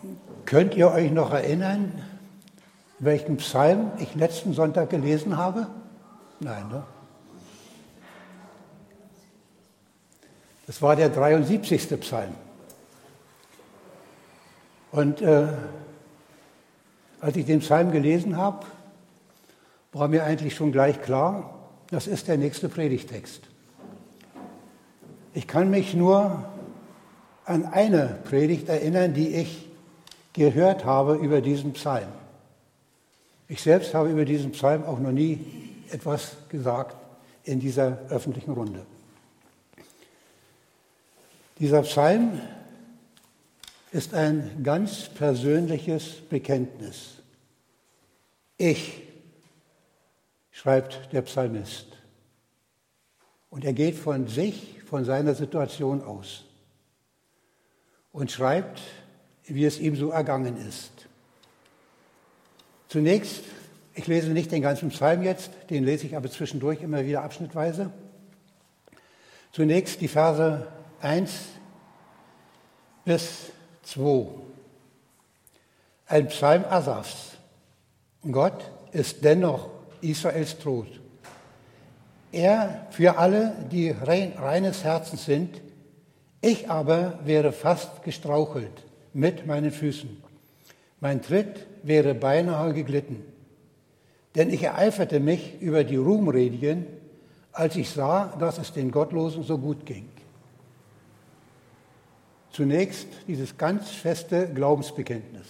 Könnt ihr euch noch erinnern, welchen Psalm ich letzten Sonntag gelesen habe? Nein, ne? Das war der 73. Psalm. Und als ich den Psalm gelesen habe, war mir eigentlich schon gleich klar, das ist der nächste Predigtext. Ich kann mich nur an eine Predigt erinnern, die ich gehört habe über diesen Psalm. Ich selbst habe über diesen Psalm auch noch nie etwas gesagt in dieser öffentlichen Runde. Dieser Psalm ist ein ganz persönliches Bekenntnis. Ich, schreibt der Psalmist. Und er geht von sich, von seiner Situation aus und schreibt, wie es ihm so ergangen ist. Zunächst, ich lese nicht den ganzen Psalm jetzt, den lese ich aber zwischendurch immer wieder abschnittweise. Zunächst die Verse 1 bis 2. Ein Psalm Asafs. Gott ist dennoch Israels Trost. Er für alle, die reines Herzens sind, ich aber wäre fast gestrauchelt mit meinen Füßen. Mein Tritt wäre beinahe geglitten. Denn ich ereiferte mich über die Ruhmredigen, als ich sah, dass es den Gottlosen so gut ging. Zunächst dieses ganz feste Glaubensbekenntnis.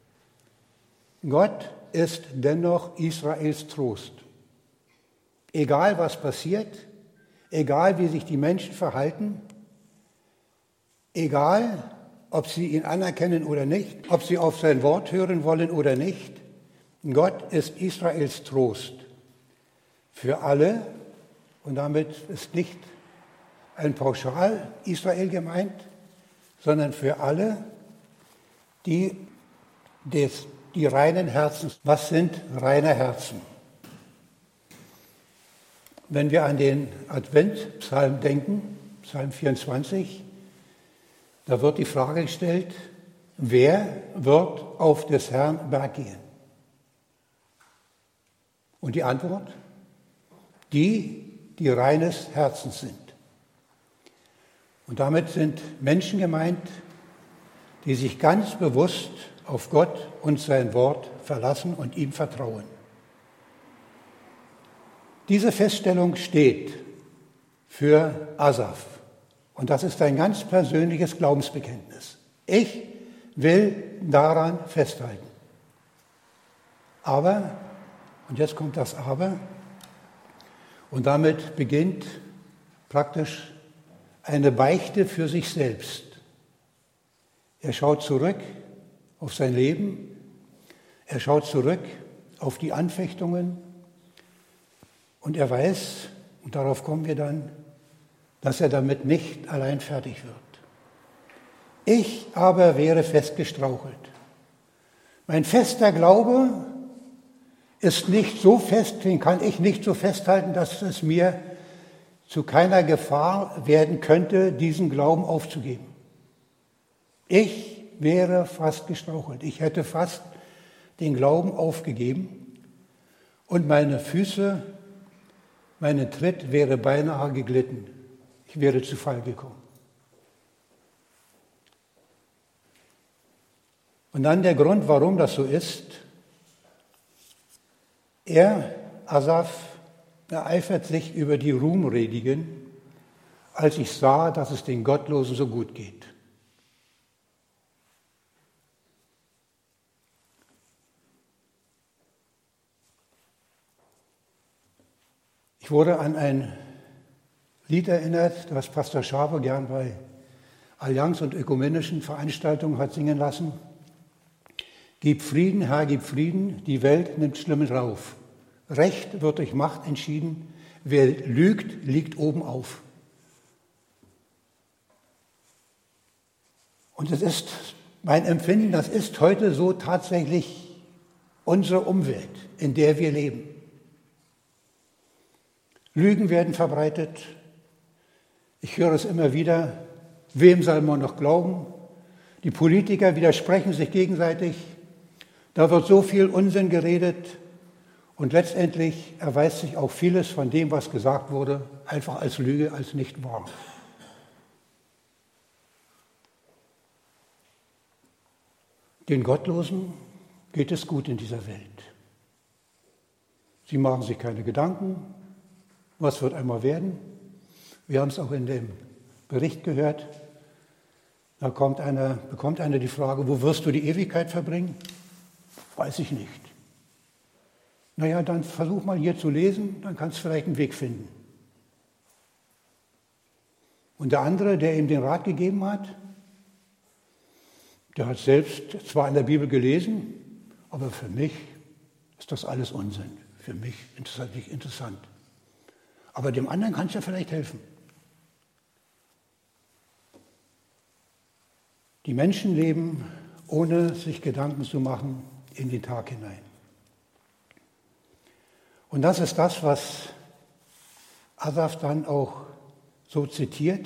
Gott ist dennoch Israels Trost. Egal was passiert, egal wie sich die Menschen verhalten, egal ob sie ihn anerkennen oder nicht, ob sie auf sein Wort hören wollen oder nicht, Gott ist Israels Trost. Für alle, und damit ist nicht ein Pauschal Israel gemeint, sondern für alle, die reinen Herzens. Was sind reine Herzen? Wenn wir an den Adventpsalm denken, Psalm 24, da wird die Frage gestellt, wer wird auf des Herrn Berg gehen? Und die Antwort? Die reines Herzens sind. Und damit sind Menschen gemeint, die sich ganz bewusst auf Gott und sein Wort verlassen und ihm vertrauen. Diese Feststellung steht für Asaf. Und das ist ein ganz persönliches Glaubensbekenntnis. Ich will daran festhalten. Aber, und jetzt kommt das Aber, und damit beginnt praktisch eine Beichte für sich selbst. Er schaut zurück auf sein Leben, er schaut zurück auf die Anfechtungen und er weiß, und darauf kommen wir dann, dass er damit nicht allein fertig wird. Ich aber wäre fest gestrauchelt. Mein fester Glaube ist nicht so fest, den kann ich nicht so festhalten, dass es mir zu keiner Gefahr werden könnte, diesen Glauben aufzugeben. Ich wäre fast gestrauchelt. Ich hätte fast den Glauben aufgegeben und meine Füße, mein Tritt wäre beinahe geglitten. Ich wäre zu Fall gekommen. Und dann der Grund, warum das so ist. Asaf, ereifert sich über die Ruhmredigen, als ich sah, dass es den Gottlosen so gut geht. Ich wurde an ein Lied erinnert, das Pastor Schaber gern bei Allianz und ökumenischen Veranstaltungen hat singen lassen. Gib Frieden, Herr, gib Frieden, die Welt nimmt Schlimmes rauf. Recht wird durch Macht entschieden, wer lügt, liegt oben auf. Und es ist mein Empfinden, das ist heute so tatsächlich unsere Umwelt, in der wir leben. Lügen werden verbreitet. Ich höre es immer wieder, wem soll man noch glauben? Die Politiker widersprechen sich gegenseitig. Da wird so viel Unsinn geredet. Und letztendlich erweist sich auch vieles von dem, was gesagt wurde, einfach als Lüge, als nicht wahr. Den Gottlosen geht es gut in dieser Welt. Sie machen sich keine Gedanken, was wird einmal werden. Wir haben es auch in dem Bericht gehört. Da bekommt einer die Frage, wo wirst du die Ewigkeit verbringen? Weiß ich nicht. Naja, dann versuch mal hier zu lesen, dann kannst du vielleicht einen Weg finden. Und der andere, der ihm den Rat gegeben hat, der hat selbst zwar in der Bibel gelesen, aber für mich ist das alles Unsinn. Für mich ist das nicht interessant. Aber dem anderen kann es ja vielleicht helfen. Die Menschen leben, ohne sich Gedanken zu machen, in den Tag hinein. Und das ist das, was Asaf dann auch so zitiert.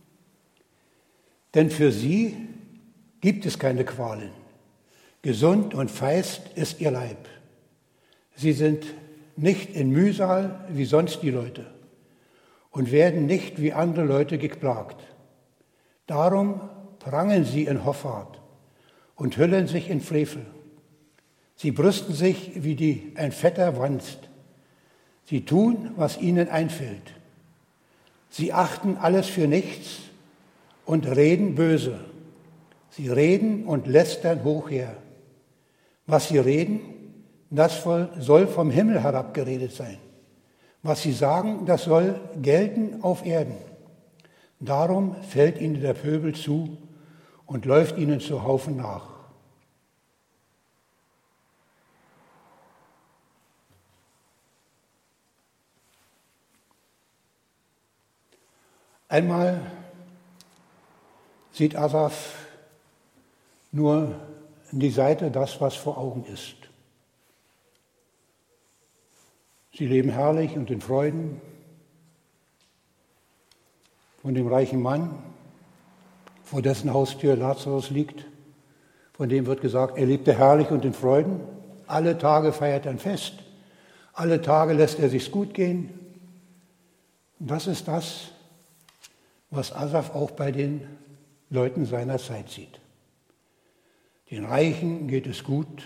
Denn für sie gibt es keine Qualen. Gesund und feist ist ihr Leib. Sie sind nicht in Mühsal wie sonst die Leute und werden nicht wie andere Leute geplagt. Darum prangen sie in Hoffart und hüllen sich in Frevel. Sie brüsten sich, wie ein Vetter wanzt. Sie tun, was ihnen einfällt. Sie achten alles für nichts und reden böse. Sie reden und lästern hochher. Was sie reden, das soll vom Himmel herabgeredet sein. Was sie sagen, das soll gelten auf Erden. Darum fällt ihnen der Pöbel zu und läuft ihnen zu Haufen nach. Einmal sieht Asaf nur die Seite, das, was vor Augen ist. Sie leben herrlich und in Freuden. Von dem reichen Mann, vor dessen Haustür Lazarus liegt, von dem wird gesagt, er lebte herrlich und in Freuden. Alle Tage feiert er ein Fest. Alle Tage lässt er sich's gut gehen. Und das ist das, was Asaf auch bei den Leuten seiner Zeit sieht. Den Reichen geht es gut.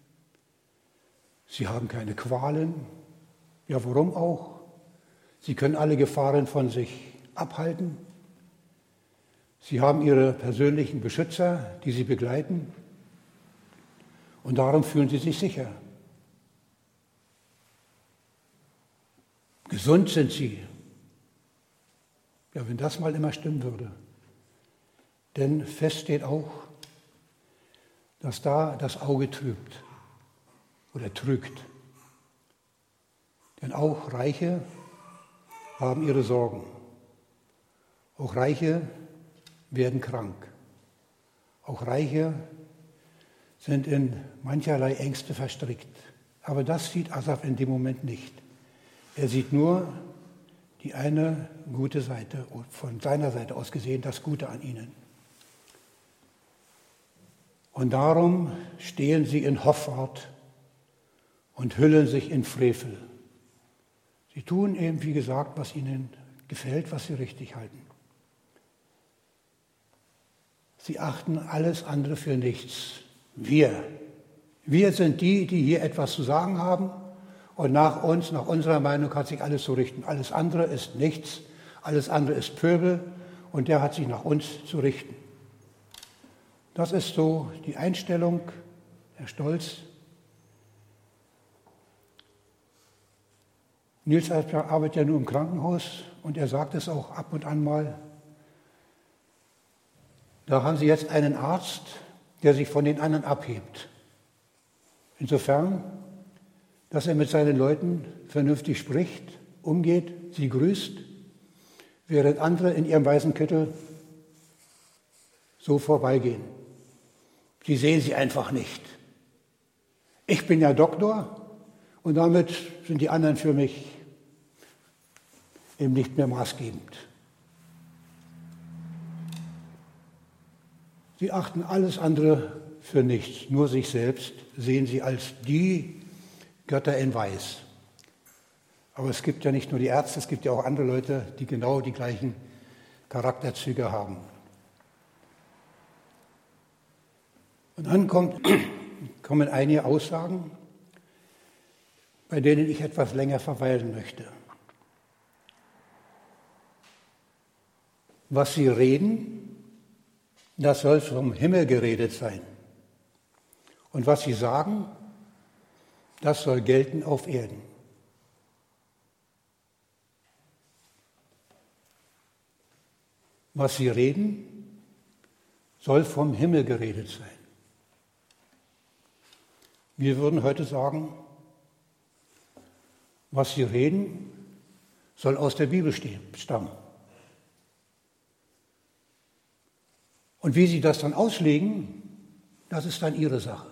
Sie haben keine Qualen. Ja, warum auch? Sie können alle Gefahren von sich abhalten. Sie haben ihre persönlichen Beschützer, die sie begleiten. Und darum fühlen sie sich sicher. Gesund sind sie. Ja, wenn das mal immer stimmen würde. Denn fest steht auch, dass da das Auge trübt oder trügt. Denn auch Reiche haben ihre Sorgen. Auch Reiche werden krank. Auch Reiche sind in mancherlei Ängste verstrickt. Aber das sieht Asaf in dem Moment nicht. Er sieht nur die eine gute Seite, von seiner Seite aus gesehen, das Gute an ihnen. Und darum stehen sie in Hoffart und hüllen sich in Frevel. Sie tun eben, wie gesagt, was ihnen gefällt, was sie richtig halten. Sie achten alles andere für nichts. Wir sind die, die hier etwas zu sagen haben. Und nach uns, nach unserer Meinung, hat sich alles zu richten. Alles andere ist nichts, alles andere ist Pöbel und der hat sich nach uns zu richten. Das ist so die Einstellung, der Stolz. Nils arbeitet ja nur im Krankenhaus und er sagt es auch ab und an mal. Da haben Sie jetzt einen Arzt, der sich von den anderen abhebt. Insofern, dass er mit seinen Leuten vernünftig spricht, umgeht, sie grüßt, während andere in ihrem weißen Kittel so vorbeigehen. Sie sehen sie einfach nicht. Ich bin ja Doktor und damit sind die anderen für mich eben nicht mehr maßgebend. Sie achten alles andere für nichts, nur sich selbst sehen sie als die Götter in Weiß. Aber es gibt ja nicht nur die Ärzte, es gibt ja auch andere Leute, die genau die gleichen Charakterzüge haben. Und dann kommen einige Aussagen, bei denen ich etwas länger verweilen möchte. Was sie reden, das soll vom Himmel geredet sein. Und was sie sagen, das soll gelten auf Erden. Was sie reden, soll vom Himmel geredet sein. Wir würden heute sagen, was sie reden, soll aus der Bibel stammen. Und wie sie das dann auslegen, das ist dann ihre Sache.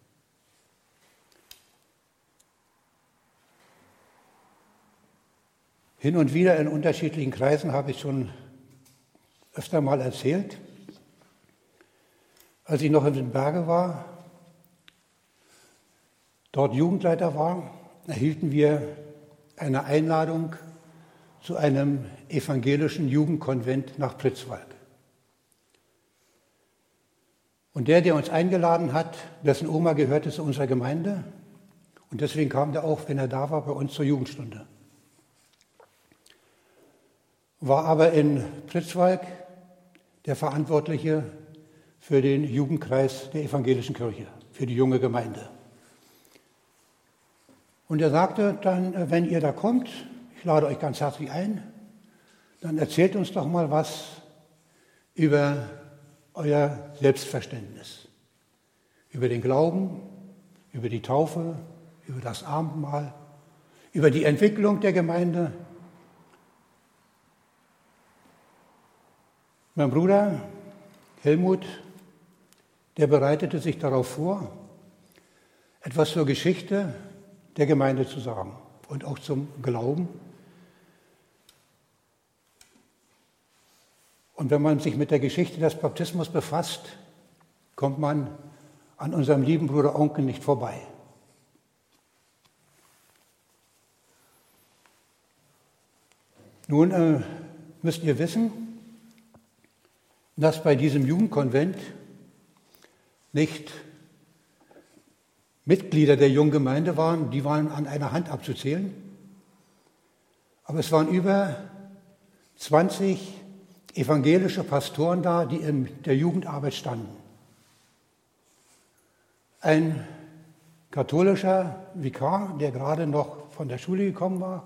Hin und wieder in unterschiedlichen Kreisen habe ich schon öfter mal erzählt. Als ich noch in den Bergen war, dort Jugendleiter war, erhielten wir eine Einladung zu einem evangelischen Jugendkonvent nach Pritzwalk. Und der uns eingeladen hat, dessen Oma gehörte zu unserer Gemeinde. Und deswegen kam der auch, wenn er da war, bei uns zur Jugendstunde. War aber in Pritzwalk der Verantwortliche für den Jugendkreis der evangelischen Kirche, für die junge Gemeinde. Und er sagte dann, wenn ihr da kommt, ich lade euch ganz herzlich ein, dann erzählt uns doch mal was über euer Selbstverständnis, über den Glauben, über die Taufe, über das Abendmahl, über die Entwicklung der Gemeinde. Mein Bruder Helmut, der bereitete sich darauf vor, etwas zur Geschichte der Gemeinde zu sagen und auch zum Glauben. Und wenn man sich mit der Geschichte des Baptismus befasst, kommt man an unserem lieben Bruder Onken nicht vorbei. Nun müsst ihr wissen, dass bei diesem Jugendkonvent nicht Mitglieder der Junggemeinde waren, die waren an einer Hand abzuzählen, aber es waren über 20 evangelische Pastoren da, die in der Jugendarbeit standen. Ein katholischer Vikar, der gerade noch von der Schule gekommen war,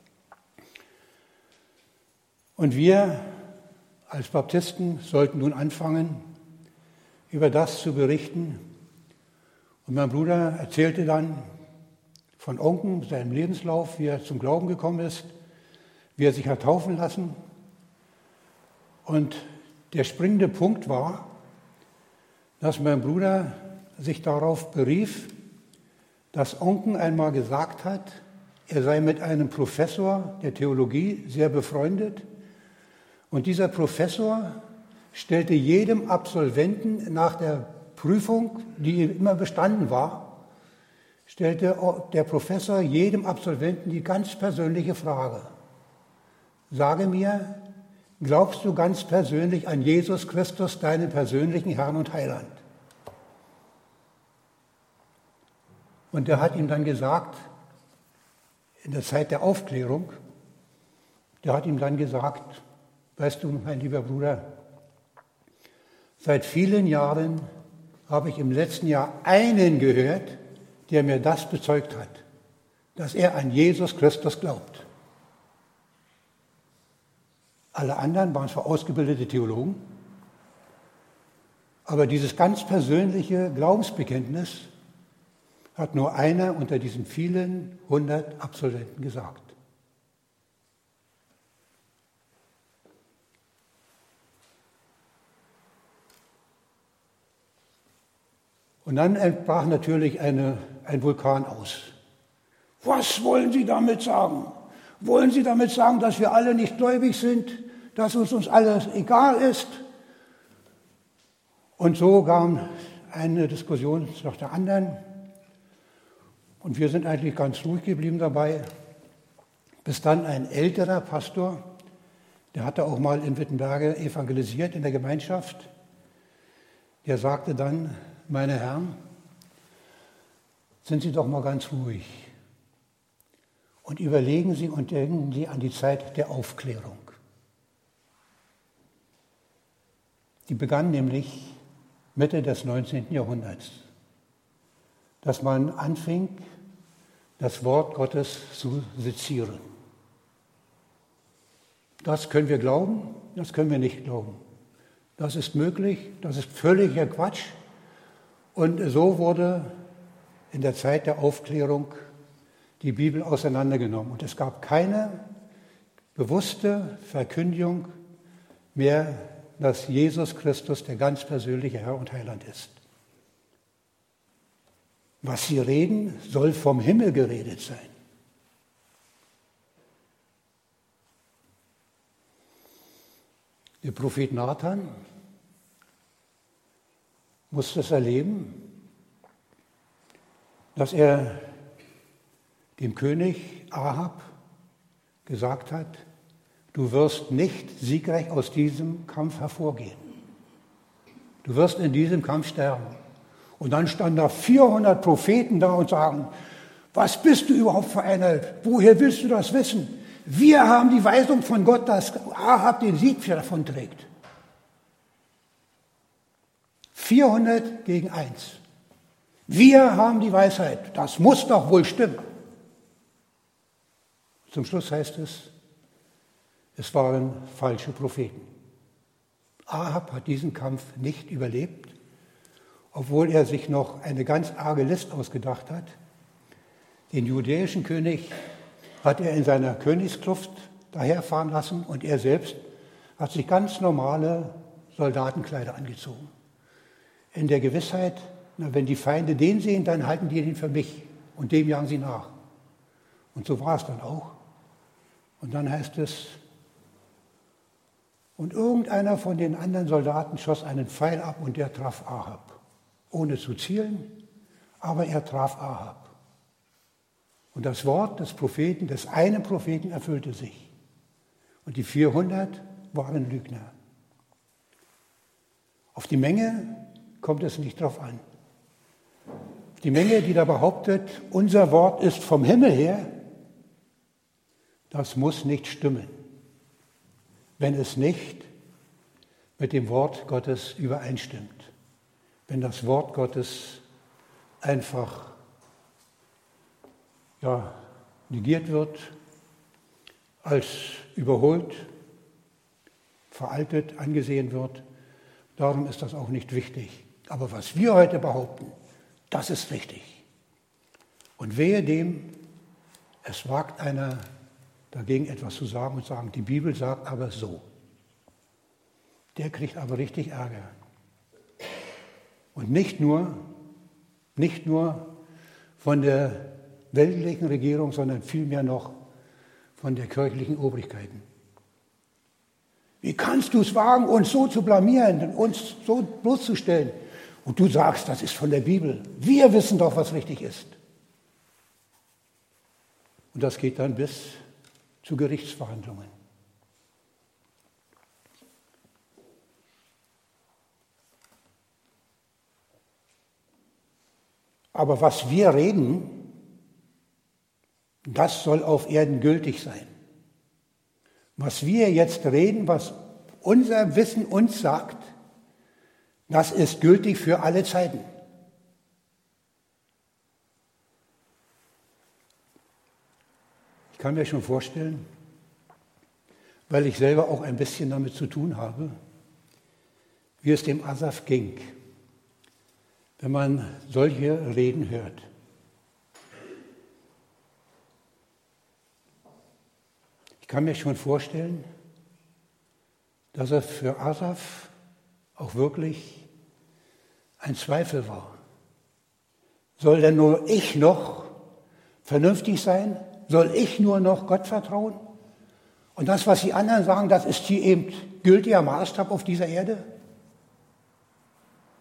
und wir als Baptisten sollten nun anfangen, über das zu berichten. Und mein Bruder erzählte dann von Onken, seinem Lebenslauf, wie er zum Glauben gekommen ist, wie er sich hat taufen lassen. Und der springende Punkt war, dass mein Bruder sich darauf berief, dass Onken einmal gesagt hat, er sei mit einem Professor der Theologie sehr befreundet. Und dieser Professor stellte jedem Absolventen nach der Prüfung, die immer bestanden war, stellte der Professor jedem Absolventen die ganz persönliche Frage: Sage mir, glaubst du ganz persönlich an Jesus Christus, deinen persönlichen Herrn und Heiland? Und er hat ihm dann gesagt, in der Zeit der Aufklärung, der hat ihm dann gesagt: Weißt du, mein lieber Bruder, seit vielen Jahren habe ich im letzten Jahr einen gehört, der mir das bezeugt hat, dass er an Jesus Christus glaubt. Alle anderen waren zwar ausgebildete Theologen, aber dieses ganz persönliche Glaubensbekenntnis hat nur einer unter diesen vielen 100 Absolventen gesagt. Und dann brach natürlich ein Vulkan aus. Was wollen Sie damit sagen? Wollen Sie damit sagen, dass wir alle nicht gläubig sind, dass uns alles egal ist? Und so kam eine Diskussion nach der anderen. Und wir sind eigentlich ganz ruhig geblieben dabei, bis dann ein älterer Pastor, der hatte auch mal in Wittenberge evangelisiert in der Gemeinschaft, der sagte dann: Meine Herren, sind Sie doch mal ganz ruhig und überlegen Sie und denken Sie an die Zeit der Aufklärung. Die begann nämlich Mitte des 19. Jahrhunderts, dass man anfing, das Wort Gottes zu sezieren. Das können wir glauben, das können wir nicht glauben. Das ist möglich, das ist völliger Quatsch. Und so wurde in der Zeit der Aufklärung die Bibel auseinandergenommen. Und es gab keine bewusste Verkündigung mehr, dass Jesus Christus der ganz persönliche Herr und Heiland ist. Was sie reden, soll vom Himmel geredet sein. Der Prophet Nathan musste es erleben, dass er dem König Ahab gesagt hat: Du wirst nicht siegreich aus diesem Kampf hervorgehen. Du wirst in diesem Kampf sterben. Und dann standen da 400 Propheten da und sagen: Was bist du überhaupt für einer? Woher willst du das wissen? Wir haben die Weisung von Gott, dass Ahab den Sieg davon trägt. 400 gegen 1. Wir haben die Weisheit. Das muss doch wohl stimmen. Zum Schluss heißt es, es waren falsche Propheten. Ahab hat diesen Kampf nicht überlebt, obwohl er sich noch eine ganz arge List ausgedacht hat. Den judäischen König hat er in seiner Königskluft daherfahren lassen und er selbst hat sich ganz normale Soldatenkleider angezogen. In der Gewissheit, wenn die Feinde den sehen, dann halten die den für mich und dem jagen sie nach. Und so war es dann auch. Und dann heißt es, und irgendeiner von den anderen Soldaten schoss einen Pfeil ab und der traf Ahab. Ohne zu zielen, aber er traf Ahab. Und das Wort des Propheten, des einen Propheten, erfüllte sich. Und die 400 waren Lügner. Auf die Menge kommt es nicht drauf an. Auf die Menge, die da behauptet, unser Wort ist vom Himmel her, das muss nicht stimmen, wenn es nicht mit dem Wort Gottes übereinstimmt. Wenn das Wort Gottes einfach negiert wird, als überholt, veraltet angesehen wird. Darum ist das auch nicht wichtig. Aber was wir heute behaupten, das ist richtig. Und wehe dem, es wagt einer dagegen etwas zu sagen und sagen, die Bibel sagt aber so. Der kriegt aber richtig Ärger. Und nicht nur von der weltlichen Regierung, sondern vielmehr noch von der kirchlichen Obrigkeiten. Wie kannst du es wagen, uns so zu blamieren, uns so bloßzustellen? Und du sagst, das ist von der Bibel. Wir wissen doch, was richtig ist. Und das geht dann bis zu Gerichtsverhandlungen. Aber was wir reden, das soll auf Erden gültig sein. Was wir jetzt reden, was unser Wissen uns sagt, das ist gültig für alle Zeiten. Ich kann mir schon vorstellen, weil ich selber auch ein bisschen damit zu tun habe, wie es dem Asaf ging, wenn man solche Reden hört. Ich kann mir schon vorstellen, dass es für Asaf auch wirklich ein Zweifel war. Soll denn nur ich noch vernünftig sein? Soll ich nur noch Gott vertrauen? Und das, was die anderen sagen, das ist hier eben gültiger Maßstab auf dieser Erde?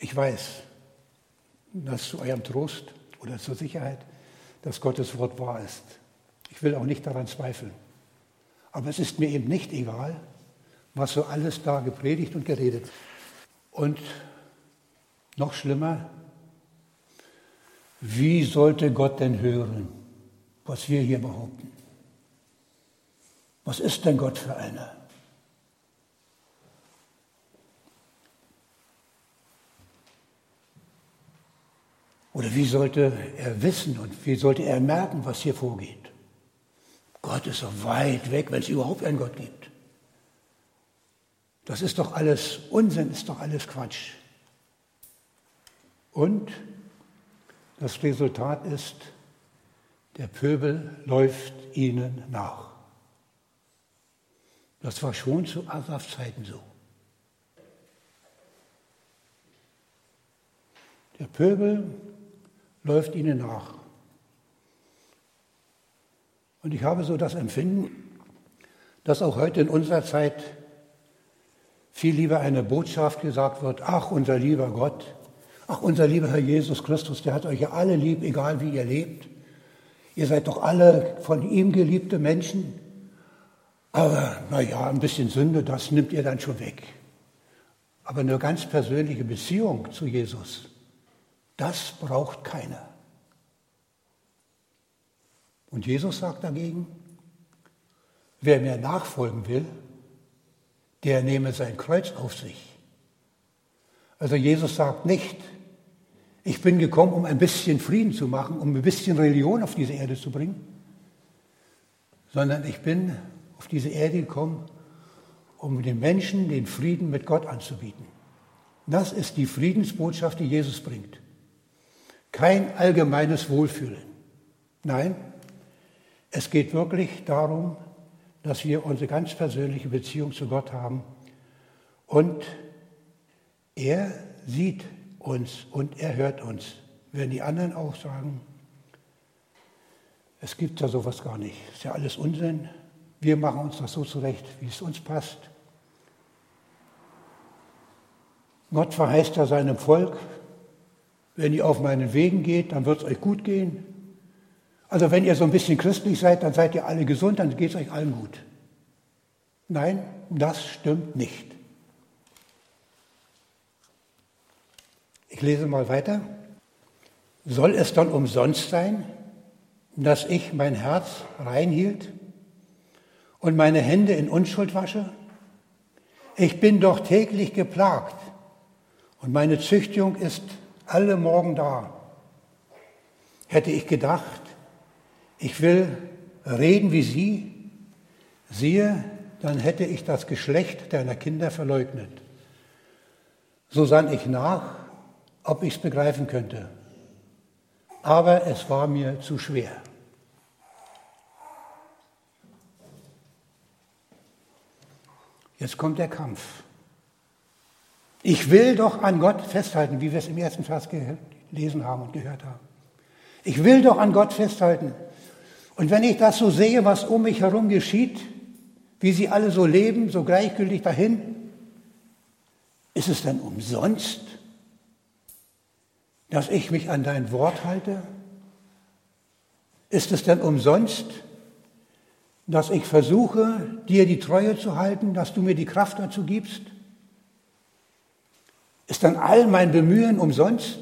Ich weiß, dass zu eurem Trost oder zur Sicherheit, dass Gottes Wort wahr ist. Ich will auch nicht daran zweifeln. Aber es ist mir eben nicht egal, was so alles da gepredigt und geredet wird. Und noch schlimmer, wie sollte Gott denn hören, was wir hier behaupten? Was ist denn Gott für einer? Oder wie sollte er wissen und wie sollte er merken, was hier vorgeht? Gott ist so weit weg, wenn es überhaupt einen Gott gibt. Das ist doch alles Unsinn, ist doch alles Quatsch. Und das Resultat ist, der Pöbel läuft ihnen nach. Das war schon zu Asafs Zeiten so. Der Pöbel läuft ihnen nach. Und ich habe so das Empfinden, dass auch heute in unserer Zeit viel lieber eine Botschaft gesagt wird, ach, unser lieber Gott, ach, unser lieber Herr Jesus Christus, der hat euch ja alle lieb, egal wie ihr lebt. Ihr seid doch alle von ihm geliebte Menschen. Aber naja, ein bisschen Sünde, das nimmt ihr dann schon weg. Aber eine ganz persönliche Beziehung zu Jesus, das braucht keiner. Und Jesus sagt dagegen, wer mir nachfolgen will, der nehme sein Kreuz auf sich. Also Jesus sagt nicht, ich bin gekommen, um ein bisschen Frieden zu machen, um ein bisschen Religion auf diese Erde zu bringen, sondern ich bin auf diese Erde gekommen, um den Menschen den Frieden mit Gott anzubieten. Das ist die Friedensbotschaft, die Jesus bringt. Kein allgemeines Wohlfühlen. Nein, es geht wirklich darum, dass wir unsere ganz persönliche Beziehung zu Gott haben und er sieht uns und er hört uns. Wenn die anderen auch sagen, es gibt ja sowas gar nicht, ist ja alles Unsinn, wir machen uns das so zurecht, wie es uns passt. Gott verheißt ja seinem Volk, wenn ihr auf meinen Wegen geht, dann wird es euch gut gehen. Also wenn ihr so ein bisschen christlich seid, dann seid ihr alle gesund, dann geht es euch allen gut. Nein, das stimmt nicht. Ich lese mal weiter. Soll es dann umsonst sein, dass ich mein Herz reinhielt und meine Hände in Unschuld wasche? Ich bin doch täglich geplagt und meine Züchtigung ist alle Morgen da. Hätte ich gedacht, ich will reden wie sie, siehe, dann hätte ich das Geschlecht deiner Kinder verleugnet. So sann ich nach, ob ich es begreifen könnte. Aber es war mir zu schwer. Jetzt kommt der Kampf. Ich will doch an Gott festhalten, wie wir es im ersten Vers gelesen haben und gehört haben. Ich will doch an Gott festhalten. Und wenn ich das so sehe, was um mich herum geschieht, wie sie alle so leben, so gleichgültig dahin, ist es dann umsonst, dass ich mich an dein Wort halte? Ist es denn umsonst, dass ich versuche, dir die Treue zu halten, dass du mir die Kraft dazu gibst? Ist dann all mein Bemühen umsonst?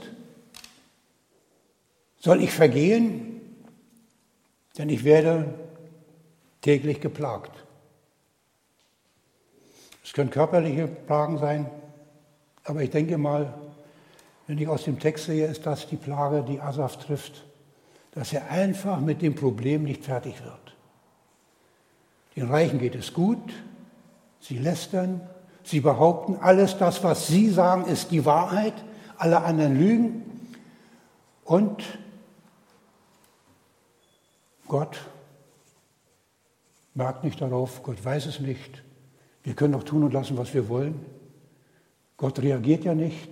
Soll ich vergehen? Denn ich werde täglich geplagt. Es können körperliche Plagen sein, aber ich denke mal, wenn ich aus dem Text sehe, ist das die Plage, die Asaf trifft, dass er einfach mit dem Problem nicht fertig wird. Den Reichen geht es gut, sie lästern, sie behaupten, alles das, was sie sagen, ist die Wahrheit, alle anderen lügen und Gott merkt nicht darauf, Gott weiß es nicht. Wir können doch tun und lassen, was wir wollen. Gott reagiert ja nicht.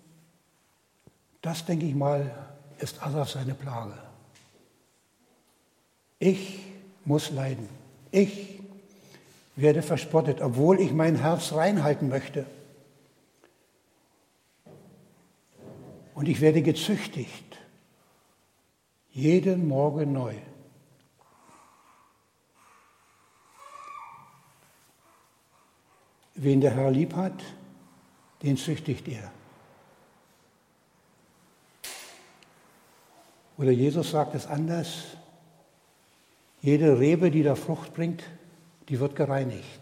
Das, denke ich mal, ist Asaf seine Plage. Ich muss leiden. Ich werde verspottet, obwohl ich mein Herz reinhalten möchte. und ich werde gezüchtigt. Jeden Morgen neu. Wen der Herr lieb hat, den züchtigt er. Oder Jesus sagt es anders, jede Rebe, die da Frucht bringt, die wird gereinigt.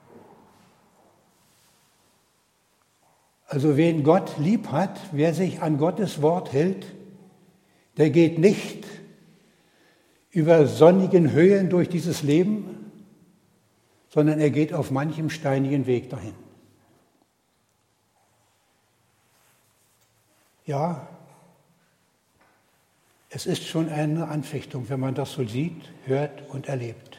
Also wen Gott lieb hat, wer sich an Gottes Wort hält, der geht nicht über sonnigen Höhen durch dieses Leben, sondern er geht auf manchem steinigen Weg dahin. Ja, es ist schon eine Anfechtung, wenn man das so sieht, hört und erlebt.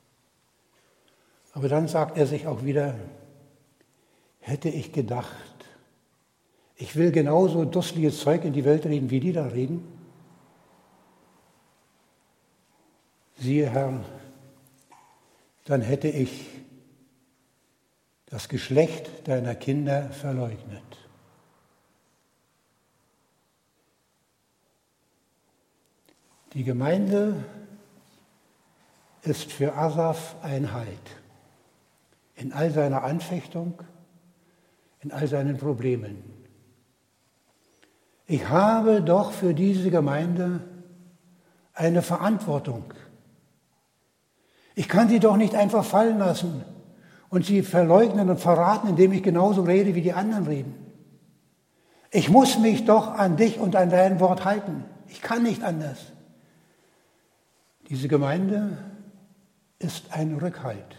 Aber dann sagt er sich auch wieder, hätte ich gedacht, ich will genauso dusseliges Zeug in die Welt reden, wie die da reden. Siehe Herr, dann hätte ich das Geschlecht deiner Kinder verleugnet. Die Gemeinde ist für Asaf ein Halt. In all seiner Anfechtung, in all seinen Problemen. Ich habe doch für diese Gemeinde eine Verantwortung. Ich kann sie doch nicht einfach fallen lassen und sie verleugnen und verraten, indem ich genauso rede, wie die anderen reden. Ich muss mich doch an dich und an dein Wort halten. Ich kann nicht anders. Diese Gemeinde ist ein Rückhalt.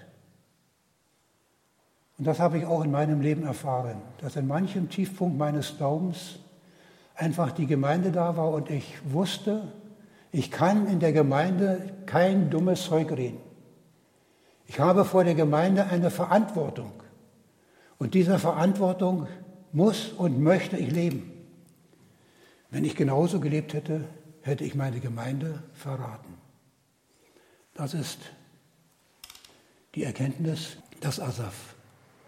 Und das habe ich auch in meinem Leben erfahren, dass in manchem Tiefpunkt meines Glaubens einfach die Gemeinde da war und ich wusste, ich kann in der Gemeinde kein dummes Zeug reden. Ich habe vor der Gemeinde eine Verantwortung. Und dieser Verantwortung muss und möchte ich leben. Wenn ich genauso gelebt hätte, hätte ich meine Gemeinde verraten. Das ist die Erkenntnis des Asaf.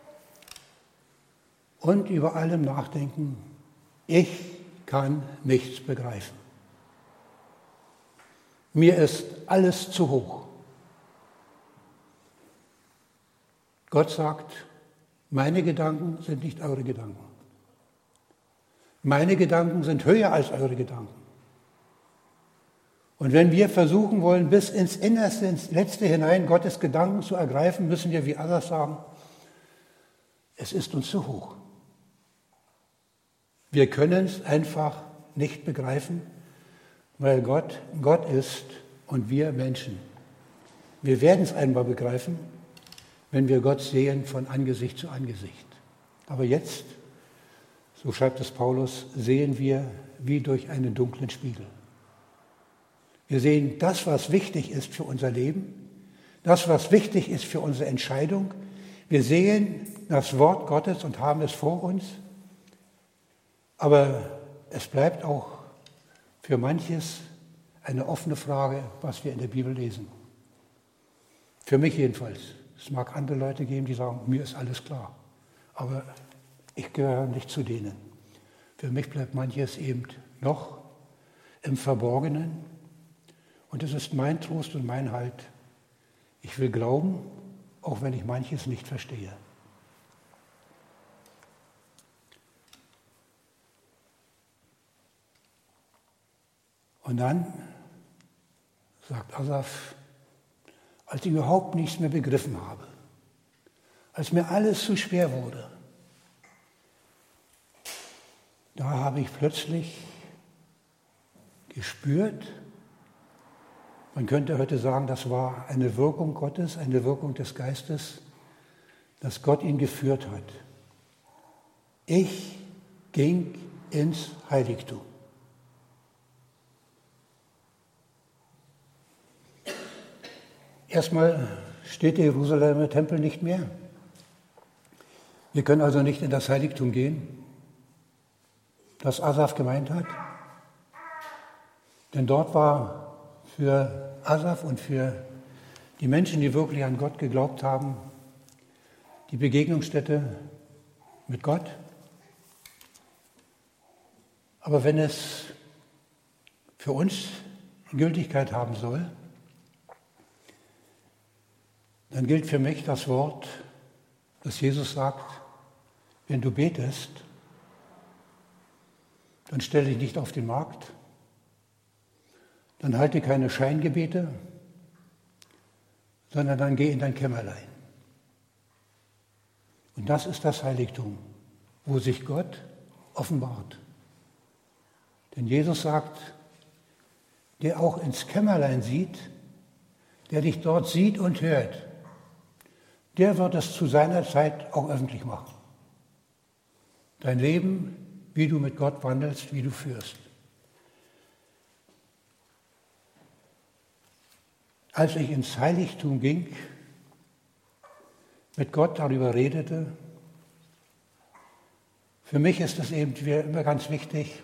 Und über allem nachdenken, ich kann nichts begreifen. Mir ist alles zu hoch. Gott sagt, meine Gedanken sind nicht eure Gedanken. Meine Gedanken sind höher als eure Gedanken. Und wenn wir versuchen wollen, bis ins Innerste, ins Letzte hinein Gottes Gedanken zu ergreifen, müssen wir wie Asaf sagen, es ist uns zu hoch. Wir können es einfach nicht begreifen, weil Gott Gott ist und wir Menschen. Wir werden es einmal begreifen, wenn wir Gott sehen von Angesicht zu Angesicht. Aber jetzt, so schreibt es Paulus, sehen wir wie durch einen dunklen Spiegel. Wir sehen das, was wichtig ist für unser Leben, das, was wichtig ist für unsere Entscheidung. Wir sehen das Wort Gottes und haben es vor uns. Aber es bleibt auch für manches eine offene Frage, was wir in der Bibel lesen. Für mich jedenfalls. Es mag andere Leute geben, die sagen, mir ist alles klar. Aber ich gehöre nicht zu denen. Für mich bleibt manches eben noch im Verborgenen. Und es ist mein Trost und mein Halt. Ich will glauben, auch wenn ich manches nicht verstehe. Und dann sagt Asaf, als ich überhaupt nichts mehr begriffen habe, als mir alles zu schwer wurde, da habe ich plötzlich gespürt, man könnte heute sagen, das war eine Wirkung Gottes, eine Wirkung des Geistes, dass Gott ihn geführt hat. Ich ging ins Heiligtum. Erstmal steht der Jerusalemer Tempel nicht mehr. Wir können also nicht in das Heiligtum gehen, das Asaf gemeint hat. Denn dort war für Asaf und für die Menschen, die wirklich an Gott geglaubt haben, die Begegnungsstätte mit Gott. Aber wenn es für uns Gültigkeit haben soll, dann gilt für mich das Wort, das Jesus sagt, wenn du betest, dann stell dich nicht auf den Markt, dann halte keine Scheingebete, sondern dann geh in dein Kämmerlein. Und das ist das Heiligtum, wo sich Gott offenbart. Denn Jesus sagt, der auch ins Kämmerlein sieht, der dich dort sieht und hört, der wird es zu seiner Zeit auch öffentlich machen. Dein Leben, wie du mit Gott wandelst, wie du führst. Als ich ins Heiligtum ging, mit Gott darüber redete, für mich ist es eben immer ganz wichtig,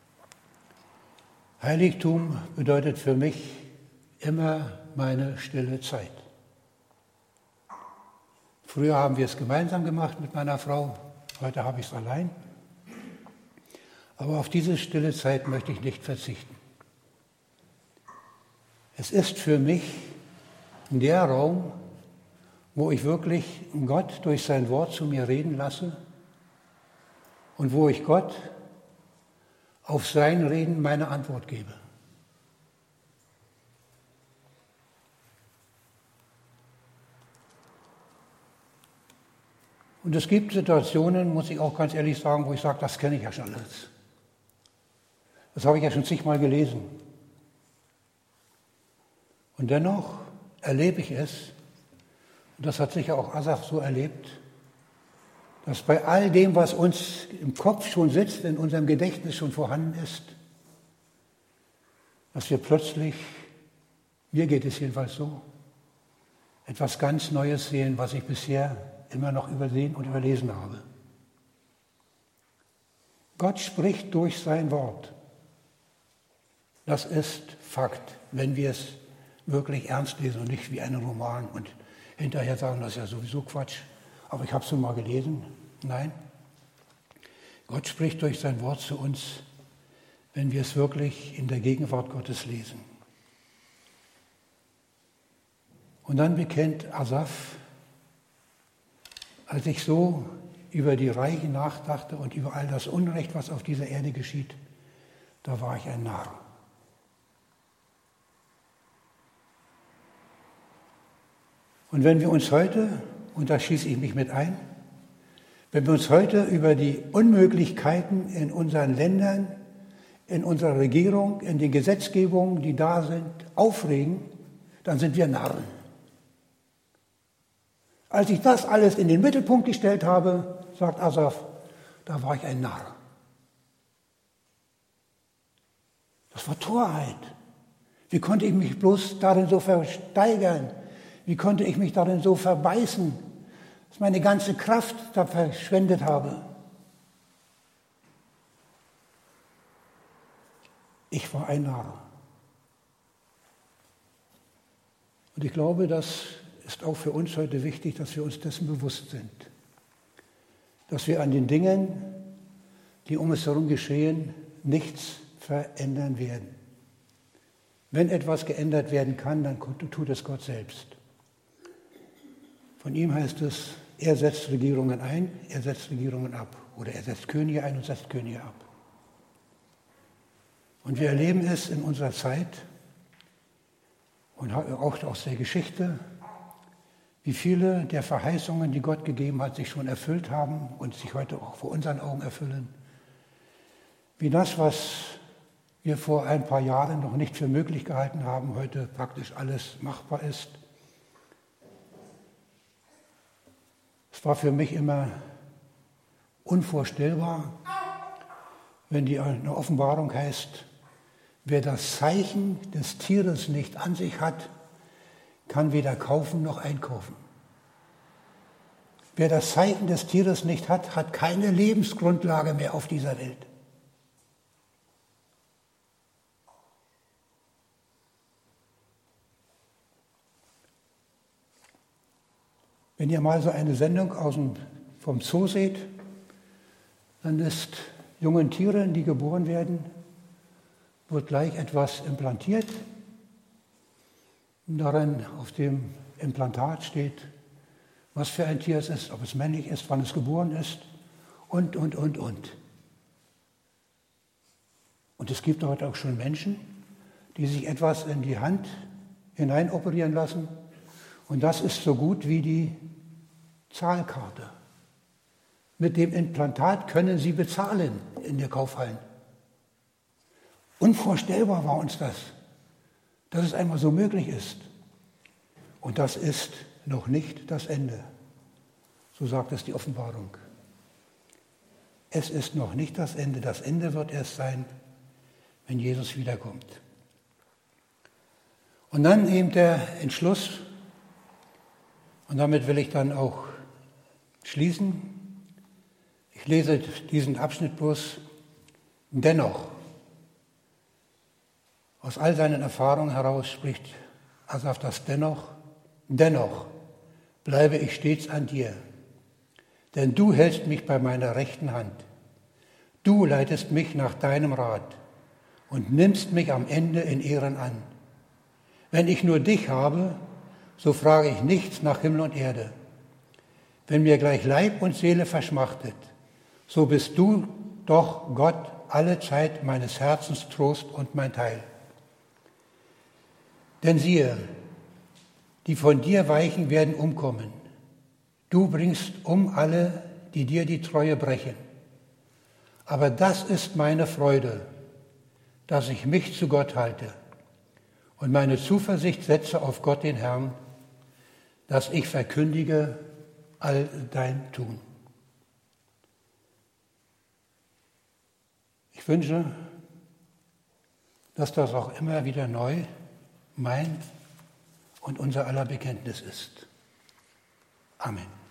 Heiligtum bedeutet für mich immer meine stille Zeit. Früher haben wir es gemeinsam gemacht mit meiner Frau, heute habe ich es allein. Aber auf diese stille Zeit möchte ich nicht verzichten. Es ist für mich der Raum, wo ich wirklich Gott durch sein Wort zu mir reden lasse und wo ich Gott auf sein Reden meine Antwort gebe. Und es gibt Situationen, muss ich auch ganz ehrlich sagen, wo ich sage, das kenne ich ja schon alles. Das habe ich ja schon zigmal gelesen. Und dennoch erlebe ich es, und das hat sicher auch Asaf so erlebt, dass bei all dem, was uns im Kopf schon sitzt, in unserem Gedächtnis schon vorhanden ist, dass wir plötzlich, mir geht es jedenfalls so, etwas ganz Neues sehen, was ich bisher immer noch übersehen und überlesen habe. Gott spricht durch sein Wort. Das ist Fakt, wenn wir es wirklich ernst lesen und nicht wie einen Roman und hinterher sagen, das ist ja sowieso Quatsch, aber ich habe es schon mal gelesen. Nein, Gott spricht durch sein Wort zu uns, wenn wir es wirklich in der Gegenwart Gottes lesen. Und dann bekennt Asaf, als ich so über die Reichen nachdachte und über all das Unrecht, was auf dieser Erde geschieht, da war ich ein Narr. Und wenn wir uns heute, und da schließe ich mich mit ein, wenn wir uns heute über die Unmöglichkeiten in unseren Ländern, in unserer Regierung, in den Gesetzgebungen, die da sind, aufregen, dann sind wir Narren. Als ich das alles in den Mittelpunkt gestellt habe, sagt Asaf, da war ich ein Narr. Das war Torheit. Wie konnte ich mich bloß darin so versteigern? Wie konnte ich mich darin so verbeißen, dass meine ganze Kraft da verschwendet habe? Ich war ein Narr. Und ich glaube, das ist auch für uns heute wichtig, dass wir uns dessen bewusst sind. Dass wir an den Dingen, die um uns herum geschehen, nichts verändern werden. Wenn etwas geändert werden kann, dann tut es Gott selbst. Von ihm heißt es, er setzt Regierungen ein, er setzt Regierungen ab. Oder er setzt Könige ein und setzt Könige ab. Und wir erleben es in unserer Zeit und auch aus der Geschichte, wie viele der Verheißungen, die Gott gegeben hat, sich schon erfüllt haben und sich heute auch vor unseren Augen erfüllen. Wie das, was wir vor ein paar Jahren noch nicht für möglich gehalten haben, heute praktisch alles machbar ist. Es war für mich immer unvorstellbar, wenn die eine Offenbarung heißt, wer das Zeichen des Tieres nicht an sich hat, kann weder kaufen noch einkaufen. Wer das Zeichen des Tieres nicht hat, hat keine Lebensgrundlage mehr auf dieser Welt. Wenn ihr mal so eine Sendung vom Zoo seht, dann ist jungen Tieren, die geboren werden, wird gleich etwas implantiert. Und darin auf dem Implantat steht, was für ein Tier es ist, ob es männlich ist, wann es geboren ist und. Und es gibt heute auch schon Menschen, die sich etwas in die Hand hineinoperieren lassen. Und das ist so gut wie die Zahlkarte. Mit dem Implantat können Sie bezahlen in der Kaufhallen. Unvorstellbar war uns das, dass es einmal so möglich ist. Und das ist noch nicht das Ende. So sagt es die Offenbarung. Es ist noch nicht das Ende. Das Ende wird erst sein, wenn Jesus wiederkommt. Und dann eben der Entschluss, und damit will ich dann auch schließen. Ich lese diesen Abschnitt bloß. Dennoch, aus all seinen Erfahrungen heraus spricht Asaf das dennoch bleibe ich stets an dir, denn du hältst mich bei meiner rechten Hand. Du leitest mich nach deinem Rat und nimmst mich am Ende in Ehren an. Wenn ich nur dich habe, so frage ich nichts nach Himmel und Erde. Wenn mir gleich Leib und Seele verschmachtet, so bist du doch, Gott, alle Zeit meines Herzens Trost und mein Teil. Denn siehe, die von dir weichen, werden umkommen. Du bringst um alle, die dir die Treue brechen. Aber das ist meine Freude, dass ich mich zu Gott halte und meine Zuversicht setze auf Gott den Herrn, dass ich verkündige all dein Tun. Ich wünsche, dass das auch immer wieder neu mein und unser aller Bekenntnis ist. Amen.